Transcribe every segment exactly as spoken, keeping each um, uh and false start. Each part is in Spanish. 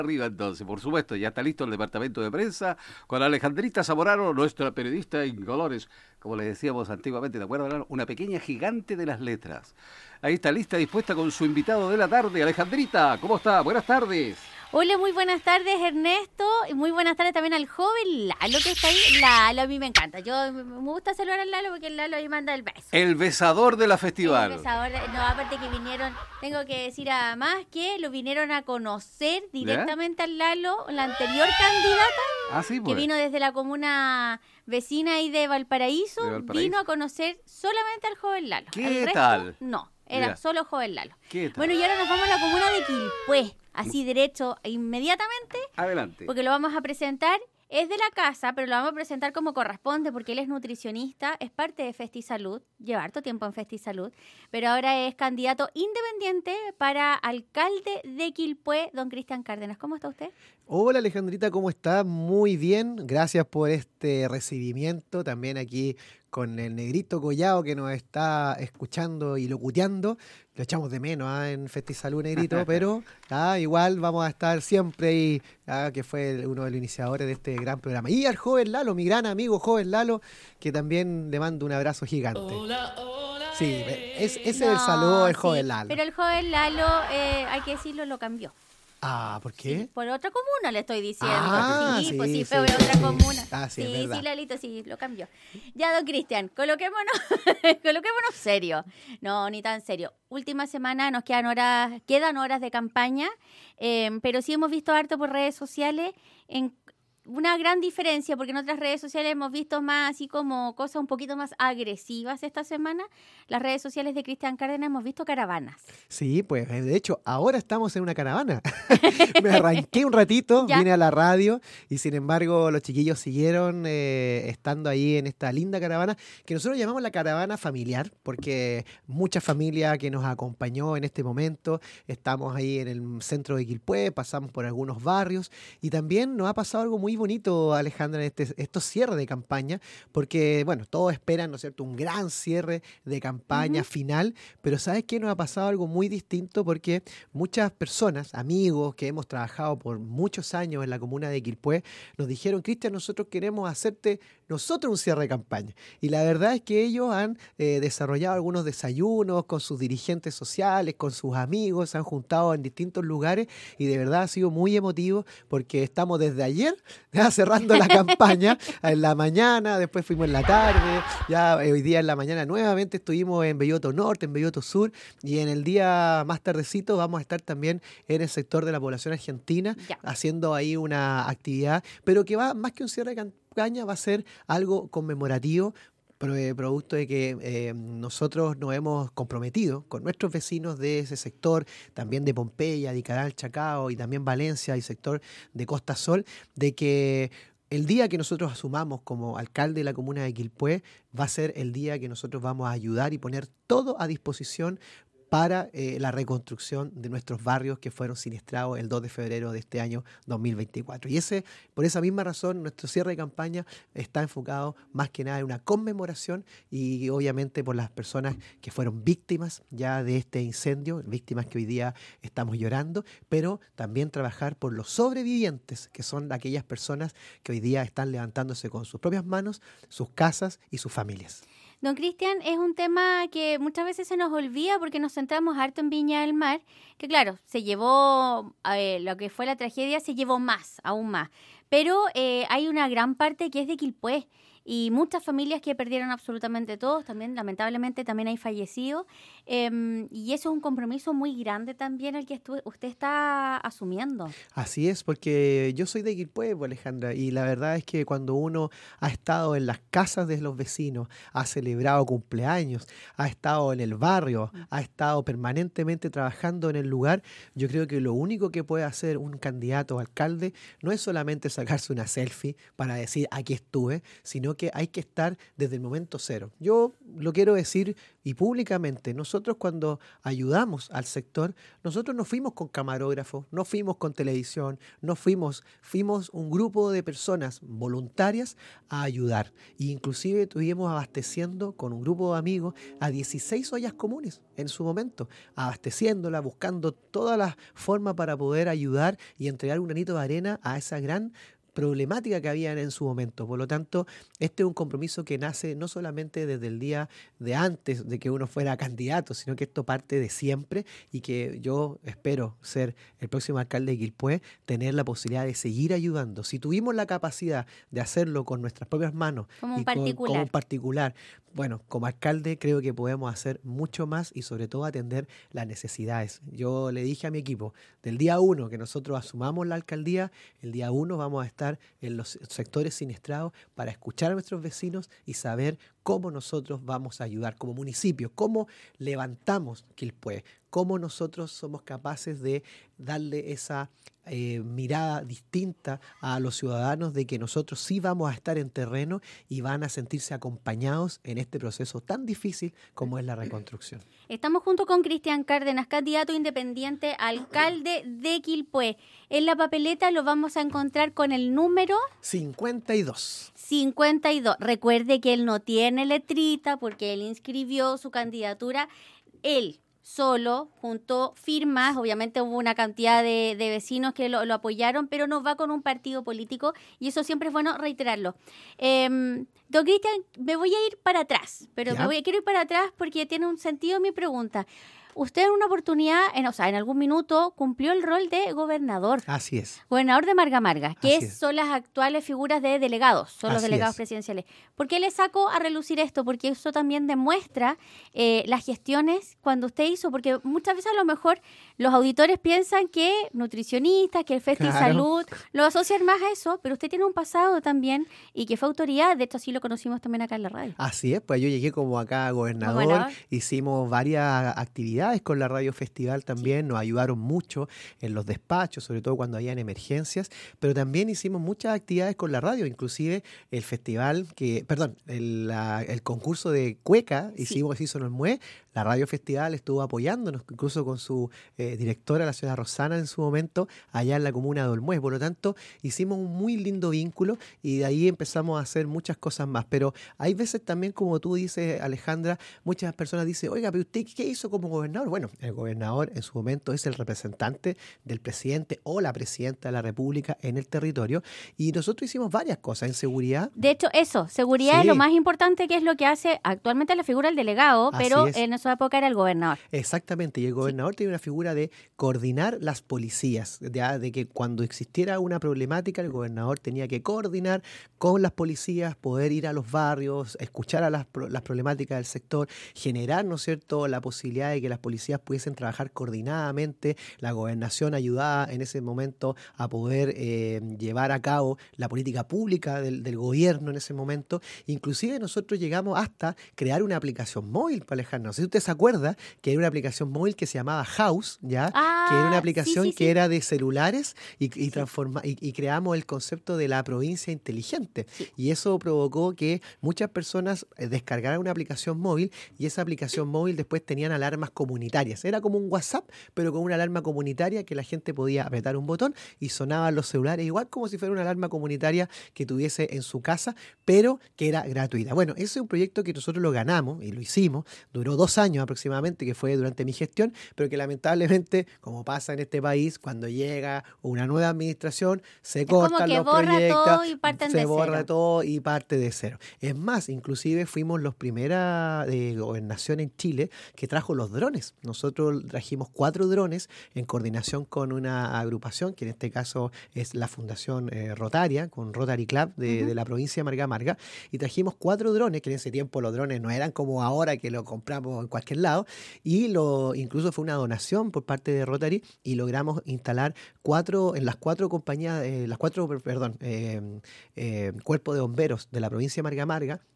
Arriba entonces, por supuesto, ya está listo el departamento de prensa con Alejandrita Zamorano, nuestra periodista en colores, como le decíamos antiguamente, ¿te acuerdas? Lalo? Una pequeña gigante de las letras. Ahí está lista, dispuesta con su invitado de la tarde. Alejandrita, ¿cómo está? Buenas tardes. Hola, muy buenas tardes, Ernesto, y muy buenas tardes también al joven Lalo que está ahí. Lalo, a mí me encanta, yo me gusta saludar al Lalo porque el Lalo ahí manda el beso. El besador de la festival. El besador, de, no, aparte que vinieron, tengo que decir además que lo vinieron a conocer directamente ¿Ya? al Lalo, la anterior candidata, ah, sí, pues. que vino desde la comuna vecina ahí de Valparaíso, de Valparaíso, vino a conocer solamente al joven Lalo. ¿Qué el tal? Resto, no, era Mira. solo joven Lalo. ¿Qué tal? Bueno, y ahora nos vamos a la comuna de Quilpué. Así derecho, inmediatamente. Adelante. Porque lo vamos a presentar, es de la casa, pero lo vamos a presentar como corresponde, porque él es nutricionista, es parte de FestiSalud, lleva harto tiempo en FestiSalud, pero ahora es candidato independiente para alcalde de Quilpué, don Cristian Cárdenas. ¿Cómo está usted? Hola Alejandrita, ¿cómo está? Muy bien, gracias por este recibimiento, también aquí con el negrito Collao que nos está escuchando y locuteando. Lo echamos de menos ¿eh? en FestiSalud, negrito, pero ah, igual vamos a estar siempre ahí, ah, que fue uno de los iniciadores de este gran programa. Y al joven Lalo, mi gran amigo joven Lalo, que también le mando un abrazo gigante. Hola, hola, sí, es, ese no, es el saludo del joven sí, Lalo. Pero el joven Lalo, eh, hay que decirlo, lo cambió. Ah, ¿por qué? Sí, por otra comuna le estoy diciendo. Ah, sí, sí, pues sí, sí, fue sí, otra sí. comuna. Ah, sí, sí, es sí, Lalito, sí, lo cambió. Ya, don Cristian, coloquémonos, coloquémonos serio. No, ni tan serio. Última semana nos quedan horas, quedan horas de campaña, eh, pero sí hemos visto harto por redes sociales en una gran diferencia, porque en otras redes sociales hemos visto más así como cosas un poquito más agresivas esta semana. Las redes sociales de Cristian Cárdenas hemos visto caravanas. Sí, pues de hecho ahora estamos en una caravana. Me arranqué un ratito, ¿Ya? vine a la radio y sin embargo los chiquillos siguieron eh, estando ahí en esta linda caravana que nosotros llamamos la caravana familiar, porque mucha familia que nos acompañó en este momento, estamos ahí en el centro de Quilpué, pasamos por algunos barrios y también nos ha pasado algo muy bonito, Alejandra, en este, estos cierres de campaña, porque, bueno, todos esperan, ¿no es cierto?, un gran cierre de campaña uh-huh. final, pero ¿sabes qué? Nos ha pasado algo muy distinto porque muchas personas, amigos que hemos trabajado por muchos años en la comuna de Quilpué, nos dijeron, Cristian, nosotros queremos hacerte nosotros un cierre de campaña. Y la verdad es que ellos han eh, desarrollado algunos desayunos con sus dirigentes sociales, con sus amigos, se han juntado en distintos lugares y de verdad ha sido muy emotivo porque estamos desde ayer ya cerrando la campaña en la mañana, después fuimos en la tarde, ya hoy día en la mañana nuevamente estuvimos en Belloto Norte, en Belloto Sur y en el día más tardecito vamos a estar también en el sector de la población argentina ya. haciendo ahí una actividad, pero que va más que un cierre de campaña, va a ser algo conmemorativo, producto de que eh, nosotros nos hemos comprometido con nuestros vecinos de ese sector, también de Pompeya, de Caral, Chacao y también Valencia y sector de Costa Sol, de que el día que nosotros asumamos como alcalde de la comuna de Quilpué va a ser el día que nosotros vamos a ayudar y poner todo a disposición para eh, la reconstrucción de nuestros barrios que fueron siniestrados el dos de febrero de este año dos mil veinticuatro. Y ese, por esa misma razón, nuestro cierre de campaña está enfocado más que nada en una conmemoración y obviamente por las personas que fueron víctimas ya de este incendio, víctimas que hoy día estamos llorando, pero también trabajar por los sobrevivientes, que son aquellas personas que hoy día están levantándose con sus propias manos, sus casas y sus familias. Don Cristian, es un tema que muchas veces se nos olvida porque nos centramos harto en Viña del Mar, que claro, se llevó, eh, lo que fue la tragedia, se llevó más, aún más. Pero eh, hay una gran parte que es de Quilpué y muchas familias que perdieron absolutamente todo, también lamentablemente también hay fallecidos, eh, y eso es un compromiso muy grande también el que estu- usted está asumiendo. Así es, porque yo soy de Quilpué, Alejandra, y la verdad es que cuando uno ha estado en las casas de los vecinos, ha celebrado cumpleaños, ha estado en el barrio, ha estado permanentemente trabajando en el lugar, yo creo que lo único que puede hacer un candidato a alcalde no es solamente sacarse una selfie para decir aquí estuve, sino sino que hay que estar desde el momento cero. Yo lo quiero decir y públicamente, nosotros cuando ayudamos al sector, nosotros no fuimos con camarógrafos, no fuimos con televisión, no fuimos, fuimos un grupo de personas voluntarias a ayudar. E inclusive estuvimos abasteciendo con un grupo de amigos a dieciséis ollas comunes en su momento, abasteciéndola, buscando todas las formas para poder ayudar y entregar un granito de arena a esa gran problemática que habían en su momento. Por lo tanto, este es un compromiso que nace no solamente desde el día de antes de que uno fuera candidato, sino que esto parte de siempre y que yo espero ser el próximo alcalde de Quilpué, tener la posibilidad de seguir ayudando. Si tuvimos la capacidad de hacerlo con nuestras propias manos como un y con, particular. como un particular, bueno, como alcalde creo que podemos hacer mucho más y sobre todo atender las necesidades. Yo le dije a mi equipo, del día uno que nosotros asumamos la alcaldía, el día uno vamos a estar en los sectores siniestrados para escuchar a nuestros vecinos y saber cómo nosotros vamos a ayudar como municipio, cómo levantamos Quilpué, cómo nosotros somos capaces de darle esa eh, mirada distinta a los ciudadanos de que nosotros sí vamos a estar en terreno y van a sentirse acompañados en este proceso tan difícil como es la reconstrucción. Estamos junto con Cristian Cárdenas, candidato independiente a alcalde de Quilpué. En la papeleta lo vamos a encontrar con el número cincuenta y dos. cincuenta y dos. Recuerde que él no tiene letrita porque él inscribió su candidatura. Él solo, juntó firmas, obviamente hubo una cantidad de, de vecinos que lo, lo apoyaron, pero no va con un partido político y eso siempre es bueno reiterarlo. Eh, don Cristian, me voy a ir para atrás, pero me voy, quiero ir para atrás porque tiene un sentido mi pregunta. Usted en una oportunidad, en, o sea, en algún minuto, cumplió el rol de gobernador. Así es. Gobernador de Marga Marga, que es, es. son las actuales figuras de delegados, son Así los delegados es. presidenciales. ¿Por qué le saco a relucir esto? Porque eso también demuestra eh, las gestiones cuando usted hizo, porque muchas veces a lo mejor los auditores piensan que nutricionistas, que el Festi Claro. Salud, lo asocian más a eso, pero usted tiene un pasado también y que fue autoridad, de hecho así lo conocimos también acá en la radio. Así es, pues yo llegué como acá gobernador, Gobernador. hicimos varias actividades con la Radio Festival también, nos ayudaron mucho en los despachos, sobre todo cuando habían emergencias, pero también hicimos muchas actividades con la radio, inclusive el festival, que perdón, el, la- el concurso de cueca, Sí. hicimos, se hizo en el M U E, la Radio Festival estuvo apoyándonos, incluso con su eh, directora, la señora Rosana, en su momento, allá en la comuna de Olmué. Por lo tanto, hicimos un muy lindo vínculo y de ahí empezamos a hacer muchas cosas más. Pero hay veces también, como tú dices, Alejandra, muchas personas dicen, oiga, pero ¿usted qué hizo como gobernador? Bueno, el gobernador en su momento es el representante del presidente o la presidenta de la República en el territorio y nosotros hicimos varias cosas en seguridad. De hecho, eso, seguridad Sí. es lo más importante, que es lo que hace actualmente la figura del delegado, Así pero es. en esa época era el gobernador. Exactamente, y el gobernador tiene una figura de coordinar las policías, de, de que cuando existiera una problemática, el gobernador tenía que coordinar con las policías, poder ir a los barrios, escuchar a las, pro- las problemáticas del sector, generar, ¿no es cierto?, la posibilidad de que las policías pudiesen trabajar coordinadamente, la gobernación ayudaba en ese momento a poder eh, llevar a cabo la política pública del, del gobierno en ese momento, inclusive nosotros llegamos hasta crear una aplicación móvil, para Alejandro. No sé si usted se acuerda que era una aplicación móvil que se llamaba House, ¿ya? Ah, que era una sí, aplicación sí, que sí. era de celulares y, y, transforma, y, y creamos el concepto de la provincia inteligente. Sí. Y eso provocó que muchas personas eh, descargaran una aplicación móvil y esa aplicación móvil después tenían alarmas comunitarias. Era como un WhatsApp, pero con una alarma comunitaria que la gente podía apretar un botón y sonaban los celulares, igual como si fuera una alarma comunitaria que tuviese en su casa, pero que era gratuita. Bueno, ese es un proyecto que nosotros lo ganamos y lo hicimos, duró dos años aproximadamente, que fue durante mi gestión, pero que lamentablemente, como pasa en este país, cuando llega una nueva administración, se como cortan que los borra proyectos, todo y parten se de borra cero. todo y parte de cero. Es más, inclusive fuimos los primera eh, gobernación en Chile que trajo los drones. Nosotros trajimos cuatro drones en coordinación con una agrupación, que en este caso es la Fundación eh, Rotaria, con Rotary Club de, Ujú. de la provincia de Marga Marga, y trajimos cuatro drones, que en ese tiempo los drones no eran como ahora que lo compramos en cualquier lado, y lo incluso fue una donación por parte de Rotary, y logramos instalar cuatro, en las cuatro compañías, eh, las cuatro, perdón, eh, eh, cuerpos de bomberos de la provincia de Marga Marga,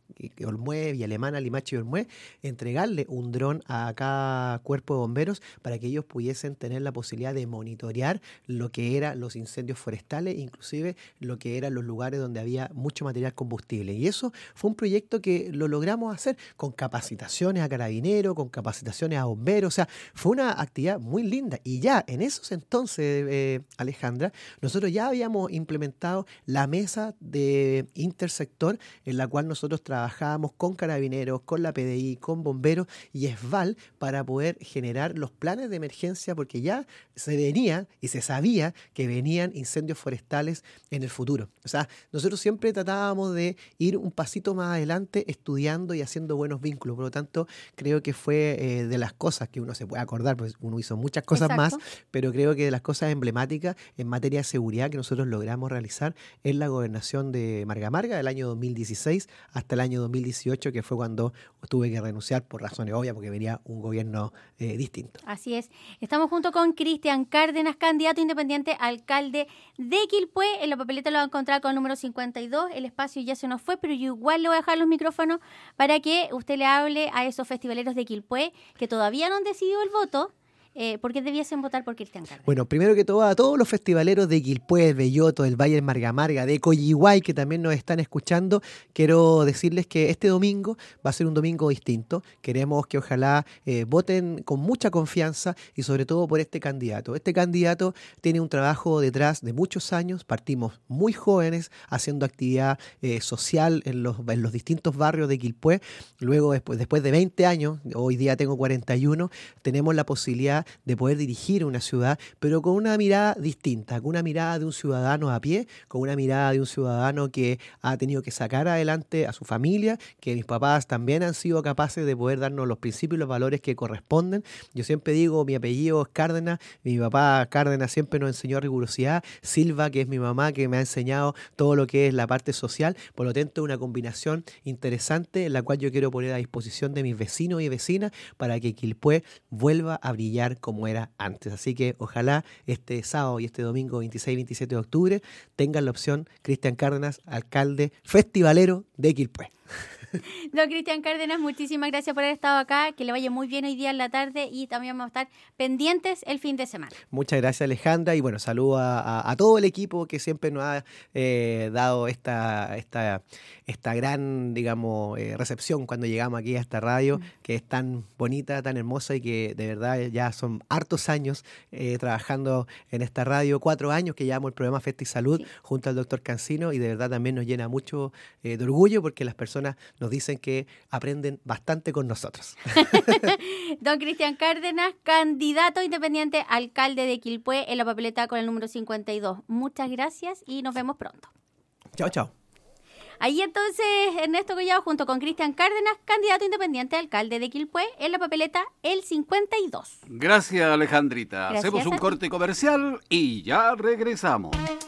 Olmué, Villa Alemana, Limache y Olmué, entregarle un dron a cada cuerpo de bomberos para que ellos pudiesen tener la posibilidad de monitorear lo que eran los incendios forestales, inclusive lo que eran los lugares donde había mucho material combustible. Y eso fue un proyecto que lo logramos hacer con capacitaciones a carabineros, con capacitaciones a bomberos, o sea, fue una actividad muy linda. Y ya en esos entonces, eh, Alejandra, nosotros ya habíamos implementado la mesa de intersector en la cual nosotros trabajábamos con carabineros, con la P D I, con bomberos y ESVAL para poder generar los planes de emergencia, porque ya se venía y se sabía que venían incendios forestales en el futuro. O sea, nosotros siempre tratábamos de ir un pasito más adelante estudiando y haciendo buenos vínculos. Por lo tanto, creo que fue eh, de las cosas que uno se puede acordar, pues uno hizo muchas cosas Exacto. más, pero creo que de las cosas emblemáticas en materia de seguridad que nosotros logramos realizar en la gobernación de Marga Marga del año dos mil dieciséis hasta el año dos mil dieciocho, que fue cuando tuve que renunciar por razones obvias, porque venía un gobierno eh, distinto. Así es. Estamos junto con Cristian Cárdenas, candidato independiente a alcalde de Quilpué. En la papeleta lo va a encontrar con el número cincuenta y dos. El espacio ya se nos fue, pero yo igual le voy a dejar los micrófonos para que usted le hable a esos festivaleros de Quilpué que todavía no han decidido el voto. Eh, ¿Por qué debiesen votar por Cristian Cárdenas? Bueno, primero que todo, a todos los festivaleros de Quilpué, Belloto, del Valle del Marga Marga, de Coyihuay, que también nos están escuchando, quiero decirles que este domingo va a ser un domingo distinto. Queremos que ojalá eh, voten con mucha confianza y sobre todo por este candidato. Este candidato tiene un trabajo detrás de muchos años. Partimos muy jóvenes haciendo actividad eh, social en los, en los distintos barrios de Quilpué. Luego, después, después de veinte años, hoy día tengo cuarenta y uno, tenemos la posibilidad de poder dirigir una ciudad, pero con una mirada distinta, con una mirada de un ciudadano a pie, con una mirada de un ciudadano que ha tenido que sacar adelante a su familia, que mis papás también han sido capaces de poder darnos los principios y los valores que corresponden. Yo siempre digo, mi apellido es Cárdenas, mi papá Cárdenas siempre nos enseñó rigurosidad, Silva, que es mi mamá, que me ha enseñado todo lo que es la parte social, por lo tanto una combinación interesante en la cual yo quiero poner a disposición de mis vecinos y vecinas para que Quilpué vuelva a brillar como era antes. Así que ojalá este sábado y este domingo veintiséis y veintisiete de octubre tengan la opción Cristian Cárdenas, alcalde festivalero de Quilpué. Don Cristian Cárdenas, muchísimas gracias por haber estado acá, que le vaya muy bien hoy día en la tarde y también vamos a estar pendientes el fin de semana. Muchas gracias, Alejandra, y bueno, saludo a, a, a todo el equipo que siempre nos ha eh, dado esta, esta, esta gran, digamos, eh, recepción cuando llegamos aquí a esta radio, mm. que es tan bonita, tan hermosa y que de verdad ya son hartos años eh, trabajando en esta radio, cuatro años que llevamos el programa Festa y Salud sí. junto al doctor Cancino, y de verdad también nos llena mucho eh, de orgullo porque las personas nos dicen que aprenden bastante con nosotros. Don Cristian Cárdenas, candidato independiente a alcalde de Quilpué en la papeleta con el número cincuenta y dos. Muchas gracias y nos vemos pronto. Chao, chao. Ahí entonces Ernesto Collado junto con Cristian Cárdenas, candidato independiente a alcalde de Quilpué en la papeleta el cincuenta y dos. Gracias, Alejandrita. Gracias. Hacemos un corte comercial y ya regresamos.